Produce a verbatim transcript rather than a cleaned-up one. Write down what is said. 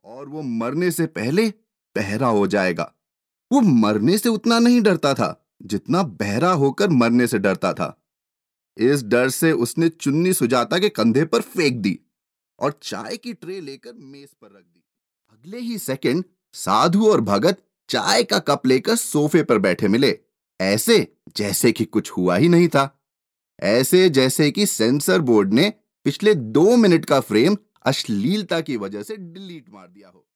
और वो मरने से पहले बहरा हो जाएगा। वो मरने से उतना नहीं डरता था जितना बहरा होकर मरने से डरता था। इस डर से उसने चुन्नी सुजाता के कंधे पर फेंक दी और चाय की ट्रे लेकर मेज पर रख दी। अगले ही सेकंड साधु और भगत चाय का कप लेकर सोफे पर बैठे मिले, ऐसे जैसे कि कुछ हुआ ही नहीं था। ऐसे जैसे कि सेंसर बोर्ड ने पिछले दो मिनट का फ्रेम अश्लीलता की वजह से डिलीट मार दिया हो।